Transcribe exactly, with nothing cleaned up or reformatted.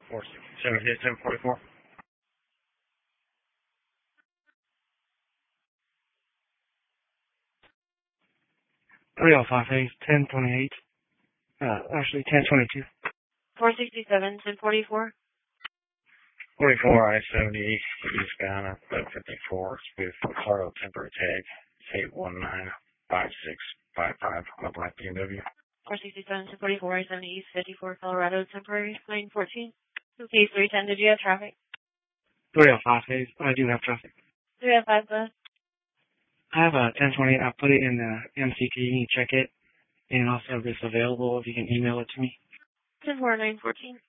four sixty-seven, hit seven forty-four. three oh five A, ten twenty-eight. Uh, actually, ten twenty-two. four sixty-seven, ten forty-four. forty-four I seventy, eastbound at eleven fifty-four with Colorado temporary tag. eight one nine five six five five on a black B M W. four sixty-seven, ten forty-four, I seventy East, fifty-four Colorado temporary, nine fourteen. Okay, three ten, did you have traffic? three oh five A, I do have traffic. three oh five, bud. I have a ten twenty-eight. I put it in the M C T. You can check it. And also, if it's available, if you can email it to me. ten four, nine fourteen.